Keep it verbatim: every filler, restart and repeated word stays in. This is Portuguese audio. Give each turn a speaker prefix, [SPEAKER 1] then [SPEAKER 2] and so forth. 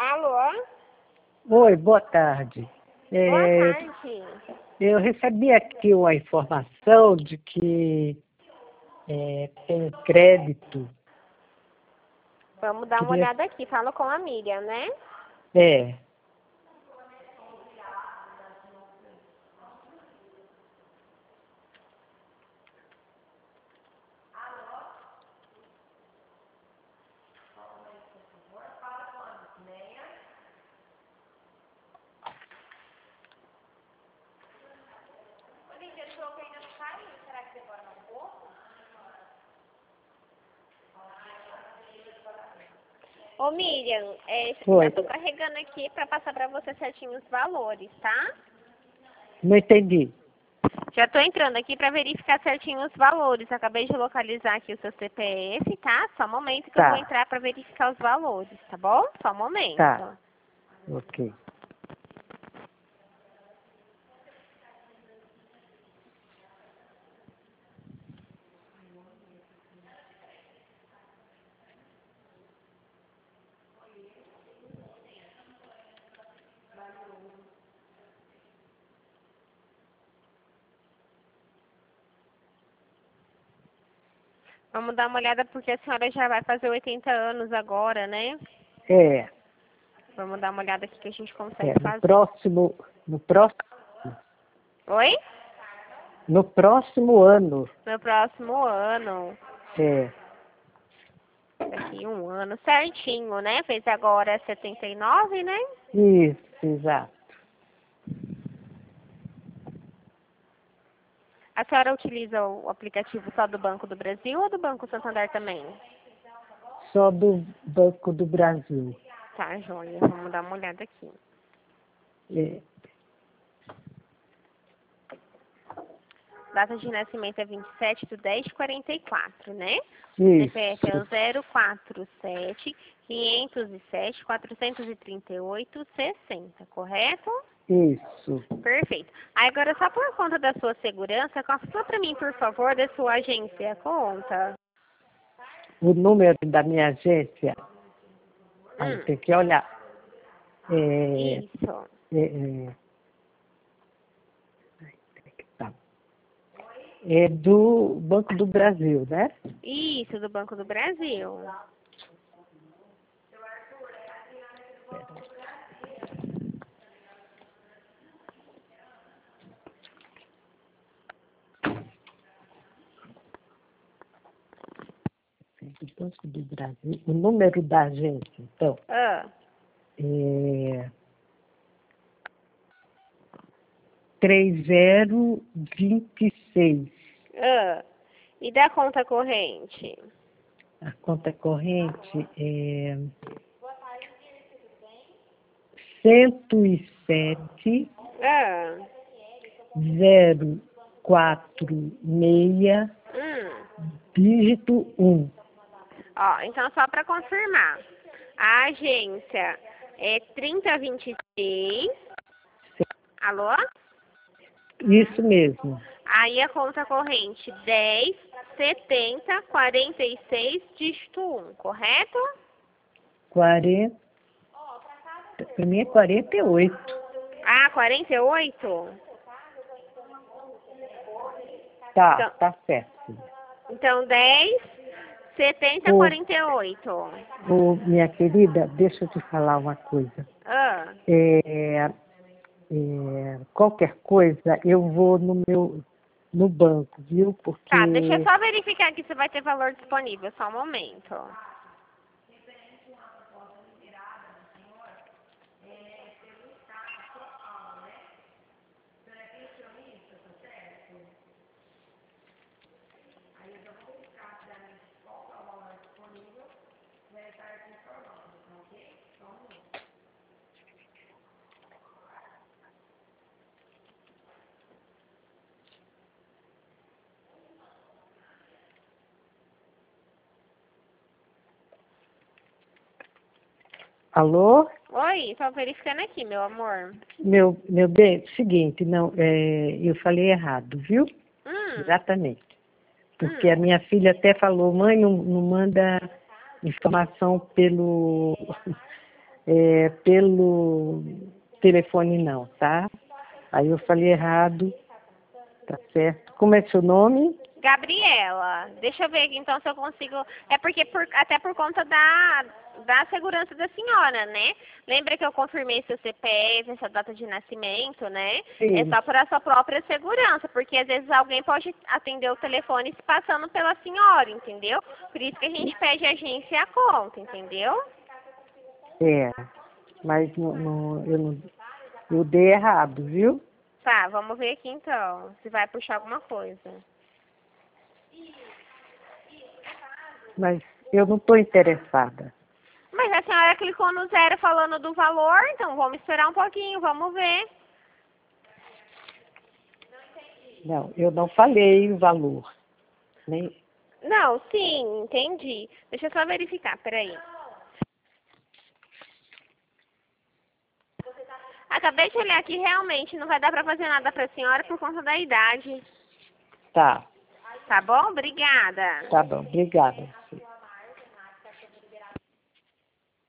[SPEAKER 1] Alô?
[SPEAKER 2] Oi, boa tarde.
[SPEAKER 1] Boa
[SPEAKER 2] É,
[SPEAKER 1] tarde.
[SPEAKER 2] eu recebi aqui uma informação de que é, tem crédito.
[SPEAKER 1] Vamos dar uma
[SPEAKER 2] Queria,
[SPEAKER 1] olhada aqui. Fala com a Miriam, né?
[SPEAKER 2] é,
[SPEAKER 1] Ô, Miriam, é,
[SPEAKER 2] Oi,
[SPEAKER 1] eu tô carregando aqui pra passar pra você certinho os valores, tá?
[SPEAKER 2] não entendi.
[SPEAKER 1] Já tô entrando aqui pra verificar certinho os valores. Acabei de localizar aqui o seu C P F, tá? Só um momento que eu vou
[SPEAKER 2] Tá,
[SPEAKER 1] entrar pra verificar os valores, tá bom? Só um
[SPEAKER 2] tá,
[SPEAKER 1] momento.
[SPEAKER 2] ok.
[SPEAKER 1] Vamos dar uma olhada porque a senhora já vai fazer oitenta anos agora, né?
[SPEAKER 2] É,
[SPEAKER 1] Vamos dar uma olhada aqui que a gente consegue
[SPEAKER 2] é, no
[SPEAKER 1] fazer.
[SPEAKER 2] próximo, no próximo,
[SPEAKER 1] Oi?
[SPEAKER 2] no próximo ano,
[SPEAKER 1] No próximo ano.
[SPEAKER 2] é,
[SPEAKER 1] Daqui um ano certinho, né? Fez agora setenta e nove, né?
[SPEAKER 2] isso, exato.
[SPEAKER 1] A senhora utiliza o aplicativo só do Banco do Brasil ou do Banco Santander também?
[SPEAKER 2] Só do Banco do Brasil.
[SPEAKER 1] Tá, joia. Vamos dar uma olhada aqui.
[SPEAKER 2] É,
[SPEAKER 1] Data de nascimento é vinte e sete de dez de quarenta e quatro, né? C P F é o
[SPEAKER 2] isso,
[SPEAKER 1] zero quatro sete, quinhentos e sete, quatrocentos e trinta e oito, sessenta, correto?
[SPEAKER 2] isso.
[SPEAKER 1] Perfeito. Aí agora, só por conta da sua segurança, confirma para mim, por favor, da sua agência, conta.
[SPEAKER 2] O número da minha agência, aí
[SPEAKER 1] Hum,
[SPEAKER 2] tem que olhar. É,
[SPEAKER 1] isso.
[SPEAKER 2] é, é, tá. É do Banco do Brasil, né?
[SPEAKER 1] Isso, do Banco do Brasil.
[SPEAKER 2] Do Banco do Brasil. O número da agência, então,
[SPEAKER 1] Ah,
[SPEAKER 2] é três zero dois seis.
[SPEAKER 1] ah. E da conta corrente?
[SPEAKER 2] A conta corrente é cento e sete,
[SPEAKER 1] Ah,
[SPEAKER 2] zero quatro seis,
[SPEAKER 1] hum.
[SPEAKER 2] dígito um.
[SPEAKER 1] Ó, então só para confirmar. A agência é trinta vinte e seis. Alô?
[SPEAKER 2] Isso mesmo.
[SPEAKER 1] Aí a conta corrente dez, setenta, quarenta e seis, dígito um, correto?
[SPEAKER 2] quarenta, para mim é quarenta e oito.
[SPEAKER 1] Ah, quarenta e oito?
[SPEAKER 2] Tá,
[SPEAKER 1] Então,
[SPEAKER 2] tá certo.
[SPEAKER 1] então dez, setenta,
[SPEAKER 2] Ô,
[SPEAKER 1] quarenta e oito.
[SPEAKER 2] ô, minha querida, deixa eu te falar uma coisa.
[SPEAKER 1] Ah,
[SPEAKER 2] É, é, qualquer coisa, eu vou no meu no banco, viu?
[SPEAKER 1] tá, deixa eu
[SPEAKER 2] Porque
[SPEAKER 1] só verificar aqui se vai ter valor disponível, só um momento.
[SPEAKER 2] alô,
[SPEAKER 1] Oi, só verificando aqui, meu amor.
[SPEAKER 2] meu meu bem, seguinte, não, é, eu falei errado, viu?
[SPEAKER 1] Hum,
[SPEAKER 2] Exatamente. Porque a
[SPEAKER 1] hum.
[SPEAKER 2] minha filha até falou, mãe, não, não manda informação pelo é, pelo telefone não, tá? Aí eu falei errado, tá certo? Como é seu nome?
[SPEAKER 1] Gabriela, deixa eu ver aqui então se eu consigo. É porque por, até por conta da, da segurança da senhora, né? Lembra que eu confirmei seu C P F, essa data de nascimento, né?
[SPEAKER 2] Sim.
[SPEAKER 1] É só por a sua própria segurança, porque às vezes alguém pode atender o telefone se passando pela senhora, entendeu? Por isso que a gente pede a agência e a conta, entendeu?
[SPEAKER 2] É, mas não, não, eu, não, eu dei errado, viu?
[SPEAKER 1] Tá, vamos ver aqui então, se vai puxar alguma coisa.
[SPEAKER 2] Mas eu não estou interessada.
[SPEAKER 1] Mas a senhora clicou no zero falando do valor, então vamos esperar um pouquinho, vamos ver.
[SPEAKER 2] Não, eu não falei o valor. Nem...
[SPEAKER 1] Não, sim, entendi. Deixa eu só verificar, peraí. Acabei de olhar aqui, realmente não vai dar pra fazer nada pra senhora por conta da idade.
[SPEAKER 2] Tá,
[SPEAKER 1] Tá bom? Obrigada.
[SPEAKER 2] tá bom, obrigada.